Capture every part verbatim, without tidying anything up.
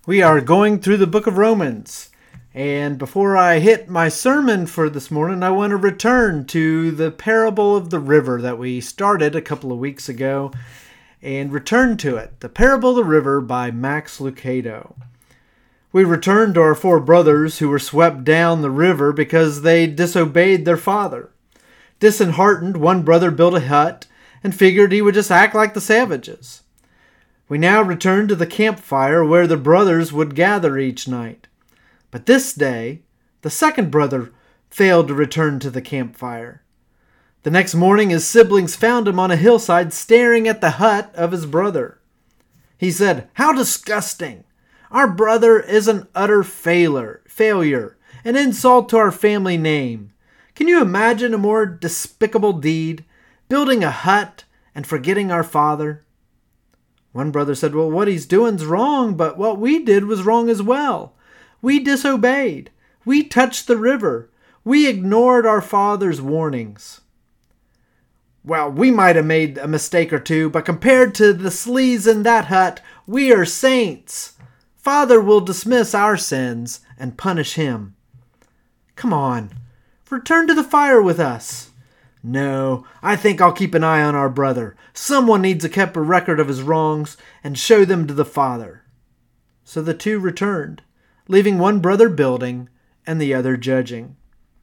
We are going through the book of Romans. And before I hit my sermon for this morning, I want to return to the parable of the river that we started a couple of weeks ago and return to it. The Parable of the River by Max Lucado. We returned to our four brothers who were swept down the river because they disobeyed their father. Disheartened, one brother built a hut and figured he would just act like the savages. We now return to the campfire where the brothers would gather each night. But this day, the second brother failed to return to the campfire. The next morning, his siblings found him on a hillside staring at the hut of his brother. He said, "How disgusting! Our brother is an utter failure, failure, an insult to our family name. Can you imagine a more despicable deed, building a hut and forgetting our father?" One brother said, "Well, what he's doing's wrong, but what we did was wrong as well. We disobeyed. We touched the river. We ignored our father's warnings." "Well, we might have made a mistake or two, but compared to the sleaze in that hut, we are saints. Father will dismiss our sins and punish him. Come on, return to the fire with us." "No, I think I'll keep an eye on our brother. Someone needs to keep a record of his wrongs and show them to the father." So the two returned, leaving one brother building and the other judging.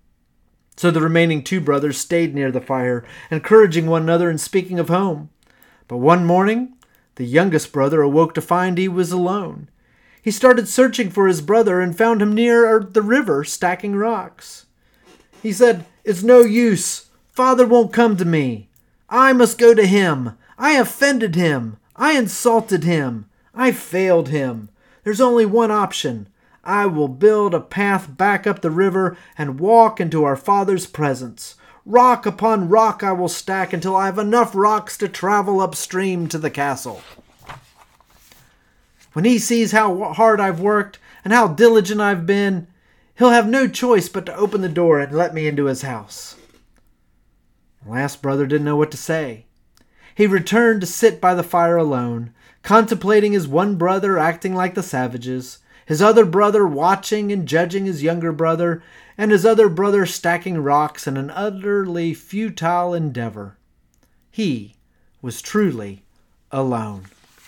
So the remaining two brothers stayed near the fire, encouraging one another and speaking of home. But one morning, the youngest brother awoke to find he was alone. He started searching for his brother and found him near the river stacking rocks. He said, "It's no use. Father won't come to me. I must go to him. I offended him. I insulted him. I failed him. There's only one option. I will build a path back up the river and walk into our father's presence. Rock upon rock I will stack until I have enough rocks to travel upstream to the castle. When he sees how hard I've worked and how diligent I've been, he'll have no choice but to open the door and let me into his house." The last brother didn't know what to say. He returned to sit by the fire alone, contemplating his one brother acting like the savages, his other brother watching and judging his younger brother, and his other brother stacking rocks in an utterly futile endeavor. He was truly alone.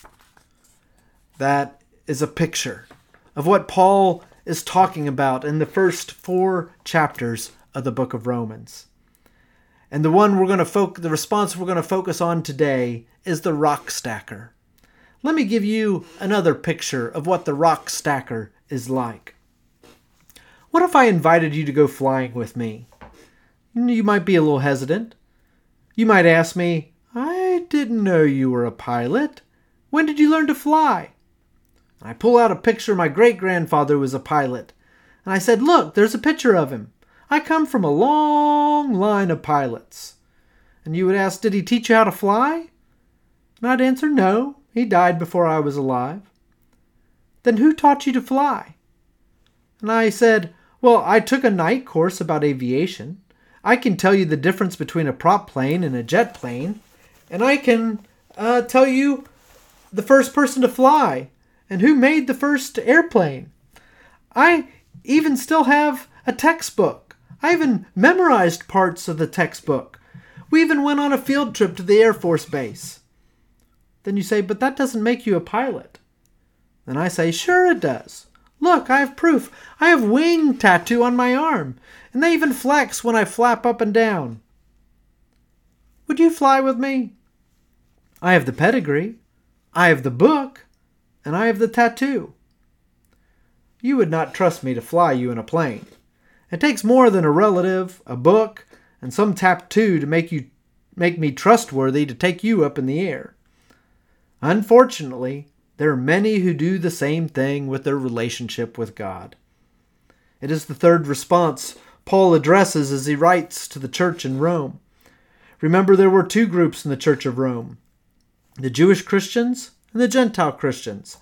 That is a picture of what Paul is talking about in the first four chapters of the book of Romans. And the one we're going to focus, the response we're going to focus on today is the rock stacker. Let me give you another picture of what the rock stacker is like. What if I invited you to go flying with me? You might be a little hesitant. You might ask me, "I didn't know you were a pilot. When did you learn to fly?" I pull out a picture of my great-grandfather who was a pilot. And I said, "Look, there's a picture of him. I come from a long line of pilots." And you would ask, "Did he teach you how to fly?" And I'd answer, "No, he died before I was alive." "Then who taught you to fly?" And I said, "Well, I took a night course about aviation. I can tell you the difference between a prop plane and a jet plane. And I can uh, tell you the first person to fly and who made the first airplane. I even still have a textbook. I even memorized parts of the textbook. We even went on a field trip to the Air Force Base." Then you say, "But that doesn't make you a pilot." Then I say, "Sure it does. Look, I have proof. I have wing tattoo on my arm, and they even flex when I flap up and down. Would you fly with me? I have the pedigree, I have the book, and I have the tattoo." You would not trust me to fly you in a plane. It takes more than a relative, a book, and some tattoo to make you make me trustworthy to take you up in the air. Unfortunately, there are many who do the same thing with their relationship with God. It is the third response Paul addresses as he writes to the church in Rome. Remember, there were two groups in the church of Rome, the Jewish Christians and the Gentile Christians.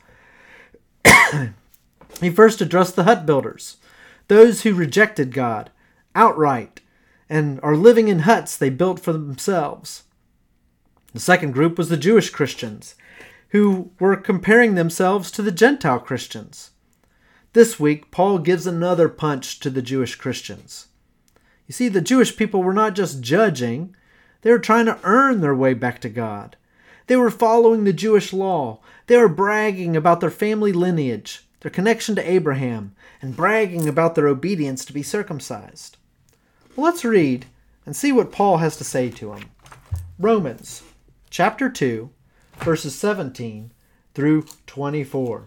He first addressed the hut builders, those who rejected God outright and are living in huts they built for themselves. The second group was the Jewish Christians, who were comparing themselves to the Gentile Christians. This week, Paul gives another punch to the Jewish Christians. You see, the Jewish people were not just judging, they were trying to earn their way back to God. They were following the Jewish law. They were bragging about their family lineage, their connection to Abraham, and bragging about their obedience to be circumcised. Well, let's read and see what Paul has to say to them. Romans chapter two, verses seventeen through twenty-four.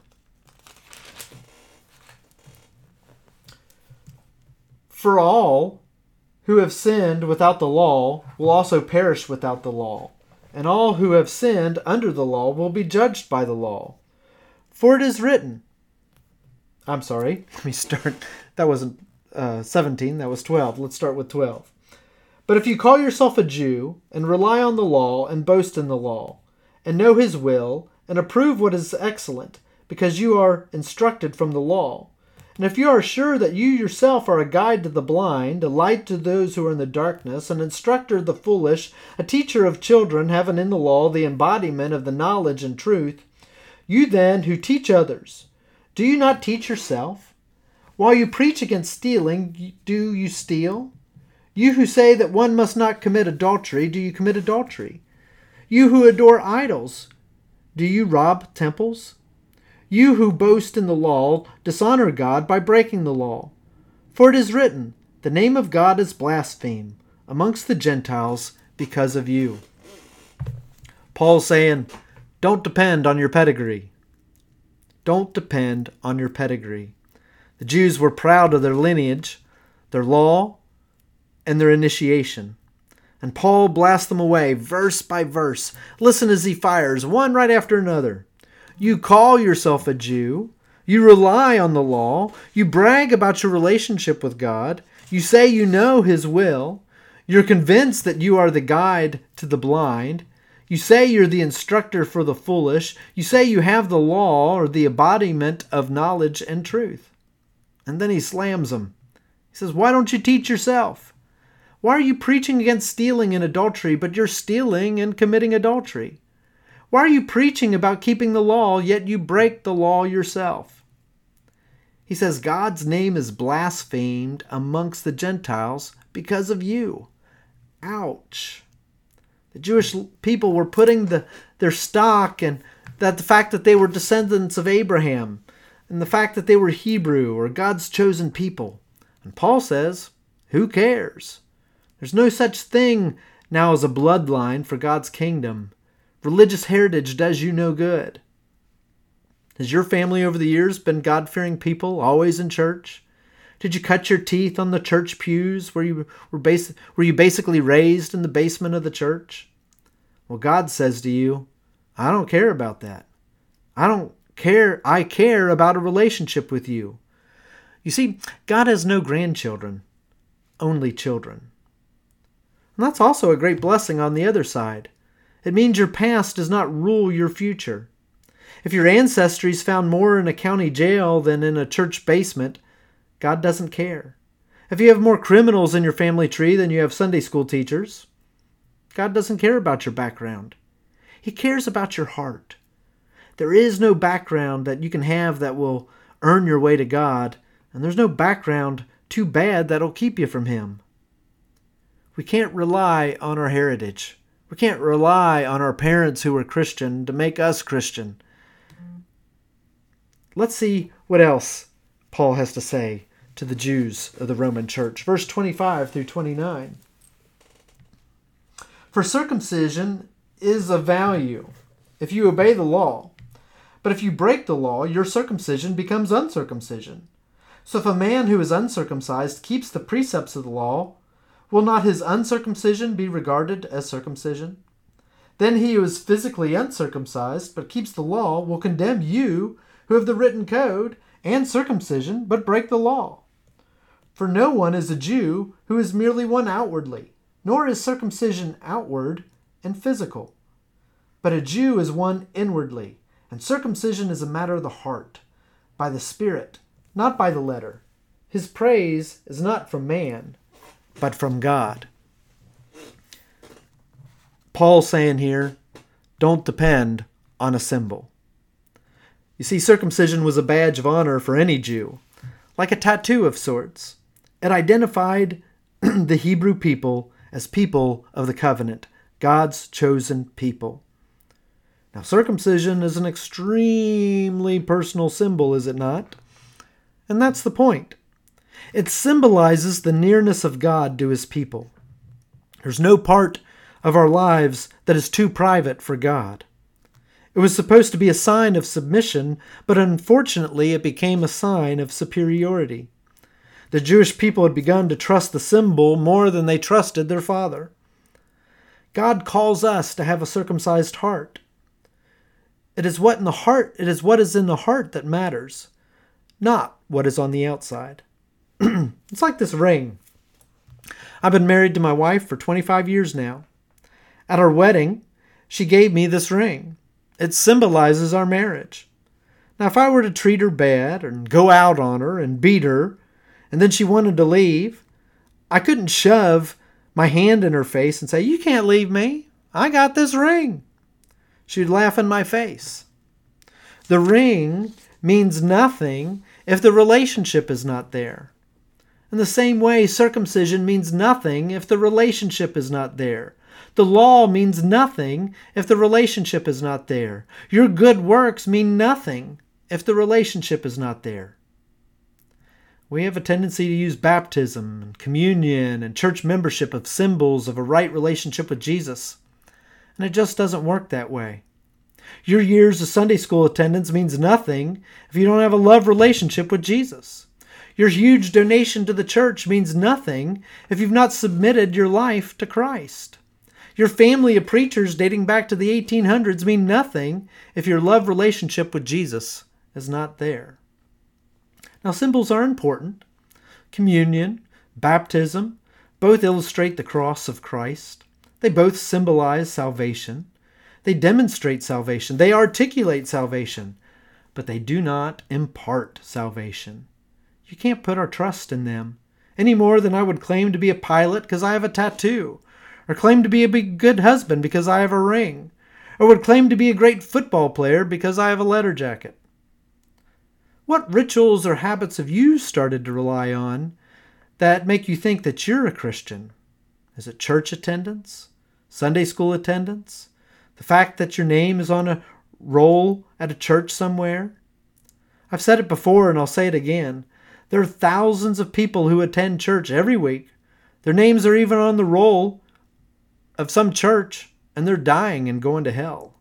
For all who have sinned without the law will also perish without the law, and all who have sinned under the law will be judged by the law. For it is written, I'm sorry, let me start, that wasn't uh, seventeen, that was twelve. Let's start with twelve. But if you call yourself a Jew, and rely on the law, and boast in the law, and know his will, and approve what is excellent, because you are instructed from the law, and if you are sure that you yourself are a guide to the blind, a light to those who are in the darkness, an instructor of the foolish, a teacher of children, having in the law the embodiment of the knowledge and truth, you then who teach others, do you not teach yourself? While you preach against stealing, do you steal? You who say that one must not commit adultery, do you commit adultery? You who adore idols, do you rob temples? You who boast in the law dishonor God by breaking the law. For it is written, the name of God is blasphemed amongst the Gentiles because of you. Paul's saying, don't depend on your pedigree. Don't depend on your pedigree. The Jews were proud of their lineage, their law, and their initiation. And Paul blasts them away verse by verse. Listen as he fires, one right after another. You call yourself a Jew. You rely on the law. You brag about your relationship with God. You say you know his will. You're convinced that you are the guide to the blind. You say you're the instructor for the foolish. You say you have the law or the embodiment of knowledge and truth. And then he slams them. He says, why don't you teach yourself? Why are you preaching against stealing and adultery, but you're stealing and committing adultery? Why are you preaching about keeping the law, yet you break the law yourself? He says God's name is blasphemed amongst the Gentiles because of you. Ouch. The Jewish people were putting the, their stock in that the fact that they were descendants of Abraham and the fact that they were Hebrew or God's chosen people. And Paul says, who cares? There's no such thing now as a bloodline for God's kingdom. Religious heritage does you no good. Has your family over the years been God-fearing people, always in church? Did you cut your teeth on the church pews where you were, bas- were you basically raised in the basement of the church? Well, God says to you, I don't care about that. I don't care. I care about a relationship with you. You see, God has no grandchildren, only children. And that's also a great blessing on the other side. It means your past does not rule your future. If your ancestry is found more in a county jail than in a church basement, God doesn't care. If you have more criminals in your family tree than you have Sunday school teachers, God doesn't care about your background. He cares about your heart. There is no background that you can have that will earn your way to God, and there's no background too bad that'll keep you from Him. We can't rely on our heritage. We can't rely on our parents who were Christian to make us Christian. Let's see what else Paul has to say to the Jews of the Roman Church. Verse twenty-five through twenty-nine. For circumcision is of value if you obey the law. But if you break the law, your circumcision becomes uncircumcision. So if a man who is uncircumcised keeps the precepts of the law, will not his uncircumcision be regarded as circumcision? Then he who is physically uncircumcised but keeps the law will condemn you who have the written code and circumcision but break the law. For no one is a Jew who is merely one outwardly, nor is circumcision outward and physical. But a Jew is one inwardly, and circumcision is a matter of the heart, by the Spirit, not by the letter. His praise is not from man, but from God. Paul's saying here, don't depend on a symbol. You see, circumcision was a badge of honor for any Jew, like a tattoo of sorts. It identified the Hebrew people as people of the covenant, God's chosen people. Now, circumcision is an extremely personal symbol, is it not? And that's the point. It symbolizes the nearness of God to his people. There's no part of our lives that is too private for God. It was supposed to be a sign of submission, but unfortunately it became a sign of superiority. The Jewish people had begun to trust the symbol more than they trusted their Father. God calls us to have a circumcised heart. It is what in the heart, it is what is in the heart that matters, not what is on the outside. It's like this ring. I've been married to my wife for twenty-five years now. At our wedding, she gave me this ring. It symbolizes our marriage. Now, if I were to treat her bad and go out on her and beat her, and then she wanted to leave, I couldn't shove my hand in her face and say, "You can't leave me. I got this ring." She'd laugh in my face. The ring means nothing if the relationship is not there. In the same way, circumcision means nothing if the relationship is not there. The law means nothing if the relationship is not there. Your good works mean nothing if the relationship is not there. We have a tendency to use baptism and communion and church membership as symbols of a right relationship with Jesus. And it just doesn't work that way. Your years of Sunday school attendance means nothing if you don't have a love relationship with Jesus. Your huge donation to the church means nothing if you've not submitted your life to Christ. Your family of preachers dating back to the eighteen hundreds mean nothing if your love relationship with Jesus is not there. Now, symbols are important. Communion, baptism, both illustrate the cross of Christ. They both symbolize salvation. They demonstrate salvation. They articulate salvation. But they do not impart salvation. You can't put our trust in them any more than I would claim to be a pilot because I have a tattoo, or claim to be a big good husband because I have a ring, or would claim to be a great football player because I have a letter jacket. What rituals or habits have you started to rely on that make you think that you're a Christian? Is it church attendance? Sunday school attendance? The fact that your name is on a roll at a church somewhere? I've said it before and I'll say it again. There are thousands of people who attend church every week. Their names are even on the roll of some church, and they're dying and going to hell.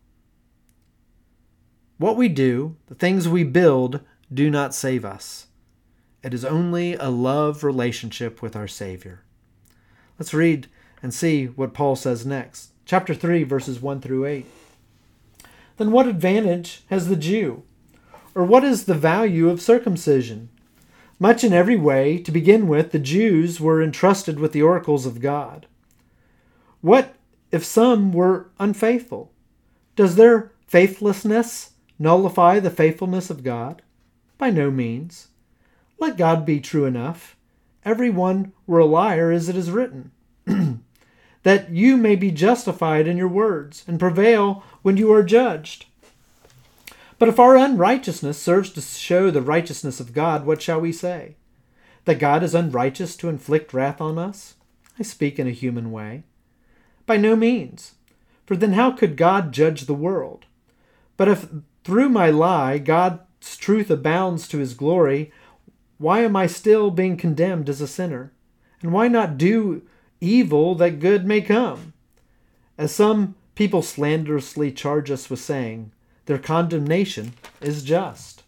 What we do, the things we build, do not save us. It is only a love relationship with our Savior. Let's read and see what Paul says next. Chapter three, verses one through eight. Then what advantage has the Jew? Or what is the value of circumcision? Much in every way, to begin with, the Jews were entrusted with the oracles of God. What if some were unfaithful? Does their faithlessness nullify the faithfulness of God? By no means. Let God be true enough. Every one were a liar, as it is written, that you may be justified in your words, and prevail when you are judged. But if our unrighteousness serves to show the righteousness of God, what shall we say? That God is unrighteous to inflict wrath on us? I speak in a human way. By no means. For then how could God judge the world? But if through my lie God's truth abounds to his glory, why am I still being condemned as a sinner? And why not do evil that good may come? As some people slanderously charge us with saying, their condemnation is just.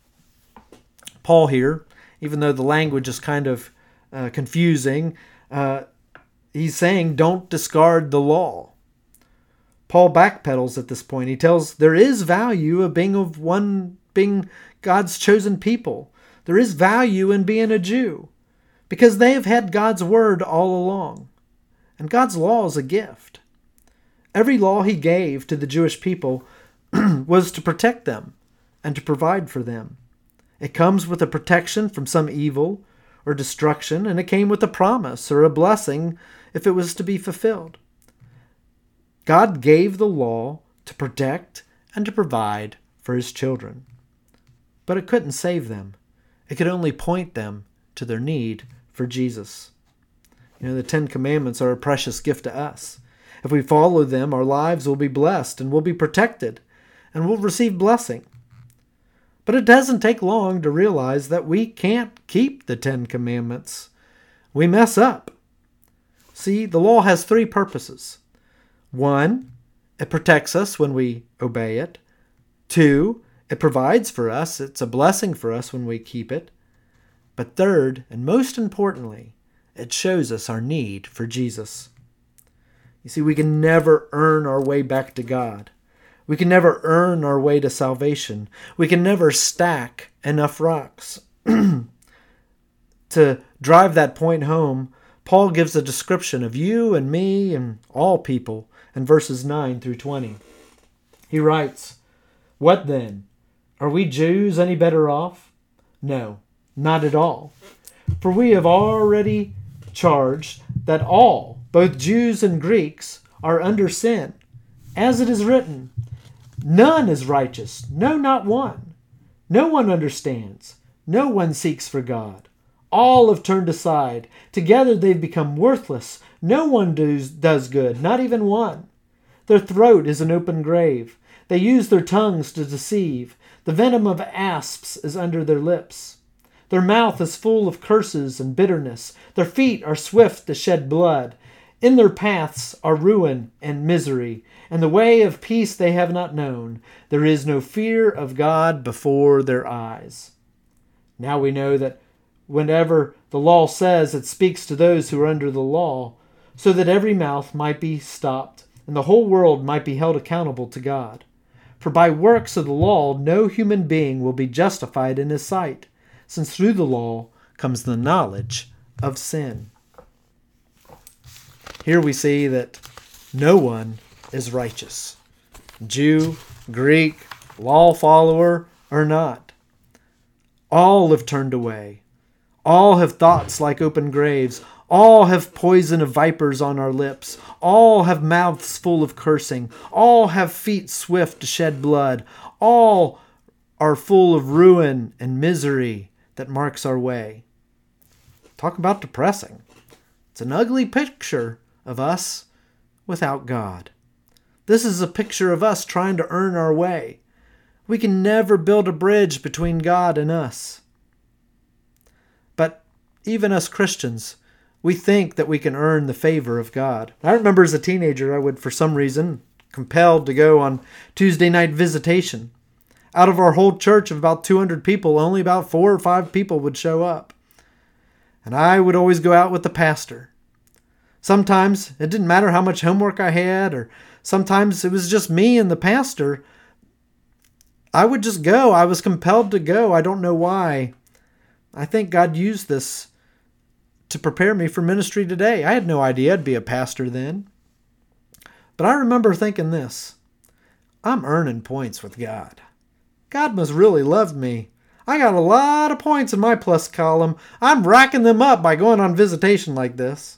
Paul here, even though the language is kind of uh, confusing, uh, he's saying don't discard the law. Paul backpedals at this point. He tells there is value of being of one, being God's chosen people. There is value in being a Jew because they have had God's word all along. And God's law is a gift. Every law he gave to the Jewish people was to protect them and to provide for them. It comes with a protection from some evil or destruction, and it came with a promise or a blessing if it was to be fulfilled. God gave the law to protect and to provide for his children. But it couldn't save them. It could only point them to their need for Jesus. You know, the Ten Commandments are a precious gift to us. If we follow them, our lives will be blessed and will be protected and will receive blessing. But it doesn't take long to realize that we can't keep the Ten Commandments. We mess up. See, the law has three purposes. One, it protects us when we obey it. Two, it provides for us. It's a blessing for us when we keep it. But third, and most importantly, it shows us our need for Jesus. You see, we can never earn our way back to God. We can never earn our way to salvation. We can never stack enough rocks. To drive that point home, Paul gives a description of you and me and all people in verses nine through twenty. He writes, "What then? Are we Jews any better off? No, not at all. For we have already charged that all, both Jews and Greeks, are under sin. As it is written, none is righteous, no, not one. No one understands, no one seeks for God. All have turned aside. Together they've become worthless. No one does, does good, not even one. Their throat is an open grave. They use their tongues to deceive. The venom of asps is under their lips. Their mouth is full of curses and bitterness. Their feet are swift to shed blood. In their paths are ruin and misery, and the way of peace they have not known. There is no fear of God before their eyes." Now we know that whenever the law says, it speaks to those who are under the law, so that every mouth might be stopped, and the whole world might be held accountable to God. For by works of the law no human being will be justified in his sight, since through the law comes the knowledge of sin. Here we see that no one is righteous. Jew, Greek, law follower, or not. All have turned away. All have thoughts like open graves. All have poison of vipers on our lips. All have mouths full of cursing. All have feet swift to shed blood. All are full of ruin and misery that marks our way. Talk about depressing. It's an ugly picture of us without God. This is a picture of us trying to earn our way. We can never build a bridge between God and us. But even us Christians, we think that we can earn the favor of God. I remember as a teenager, I would, for some reason, compelled to go on Tuesday night visitation. Out of our whole church of about two hundred people, only about four or five people would show up. And I would always go out with the pastor. Sometimes it didn't matter how much homework I had, or sometimes it was just me and the pastor. I would just go. I was compelled to go. I don't know why. I think God used this to prepare me for ministry today. I had no idea I'd be a pastor then. But I remember thinking this: I'm earning points with God. God must really love me. I got a lot of points in my plus column. I'm racking them up by going on visitation like this.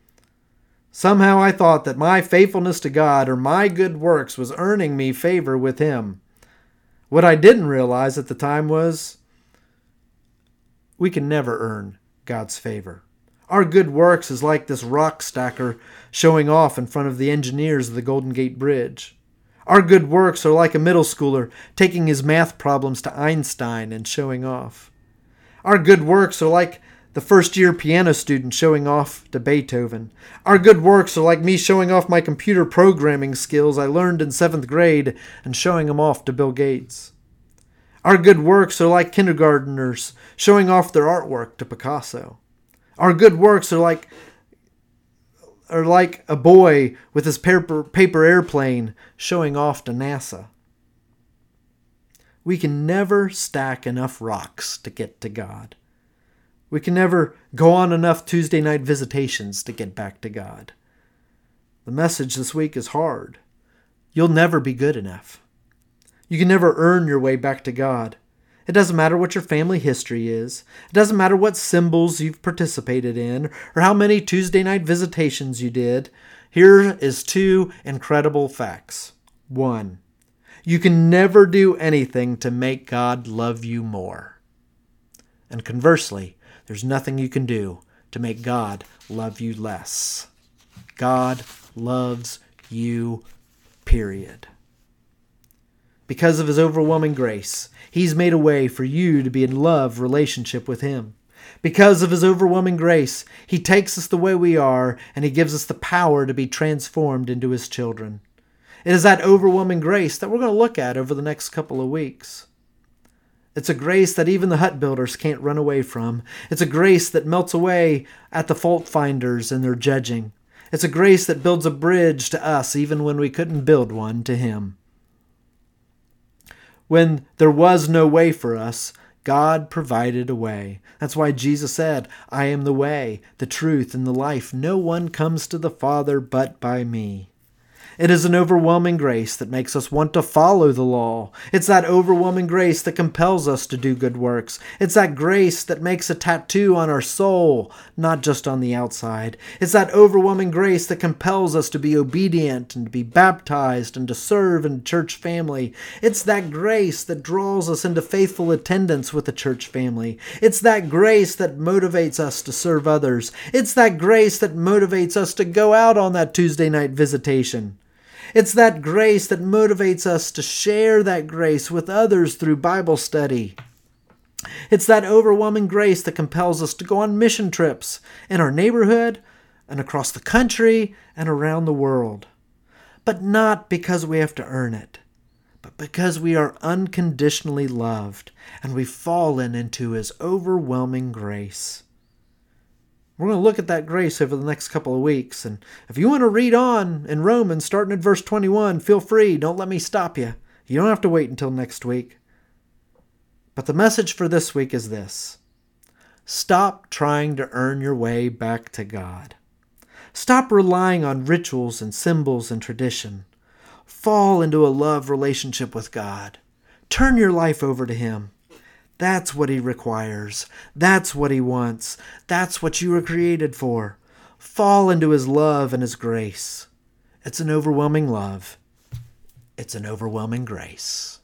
Somehow I thought that my faithfulness to God or my good works was earning me favor with Him. What I didn't realize at the time was we can never earn God's favor. Our good works is like this rock stacker showing off in front of the engineers of the Golden Gate Bridge. Our good works are like a middle schooler taking his math problems to Einstein and showing off. Our good works are like the first-year piano student showing off to Beethoven. Our good works are like me showing off my computer programming skills I learned in seventh grade and showing them off to Bill Gates. Our good works are like kindergarteners showing off their artwork to Picasso. Our good works are like are like a boy with his paper, paper airplane showing off to NASA. We can never stack enough rocks to get to God. We can never go on enough Tuesday night visitations to get back to God. The message this week is hard. You'll never be good enough. You can never earn your way back to God. It doesn't matter what your family history is. It doesn't matter what symbols you've participated in or how many Tuesday night visitations you did. Here is two incredible facts. One, You can never do anything to make God love you more. And conversely, there's nothing you can do to make God love you less. God loves you, period. Because of his overwhelming grace, he's made a way for you to be in love relationship with him. Because of his overwhelming grace, he takes us the way we are, and he gives us the power to be transformed into his children. It is that overwhelming grace that we're going to look at over the next couple of weeks. It's a grace that even the hut builders can't run away from. It's a grace that melts away at the fault finders and their judging. It's a grace that builds a bridge to us even when we couldn't build one to him. When there was no way for us, God provided a way. That's why Jesus said, I am the way, the truth, and the life. No one comes to the Father but by me. It is an overwhelming grace that makes us want to follow the law. It's that overwhelming grace that compels us to do good works. It's that grace that makes a tattoo on our soul, not just on the outside. It's that overwhelming grace that compels us to be obedient and to be baptized and to serve in church family. It's that grace that draws us into faithful attendance with the church family. It's that grace that motivates us to serve others. It's that grace that motivates us to go out on that Tuesday night visitation. It's that grace that motivates us to share that grace with others through Bible study. It's that overwhelming grace that compels us to go on mission trips in our neighborhood and across the country and around the world. But not because we have to earn it, but because we are unconditionally loved and we've fallen into his overwhelming grace. We're going to look at that grace over the next couple of weeks. And if you want to read on in Romans, starting at verse twenty-one, feel free. Don't let me stop you. You don't have to wait until next week. But the message for this week is this. Stop trying to earn your way back to God. Stop relying on rituals and symbols and tradition. Fall into a love relationship with God. Turn your life over to him. That's what he requires. That's what he wants. That's what you were created for. Fall into his love and his grace. It's an overwhelming love. It's an overwhelming grace.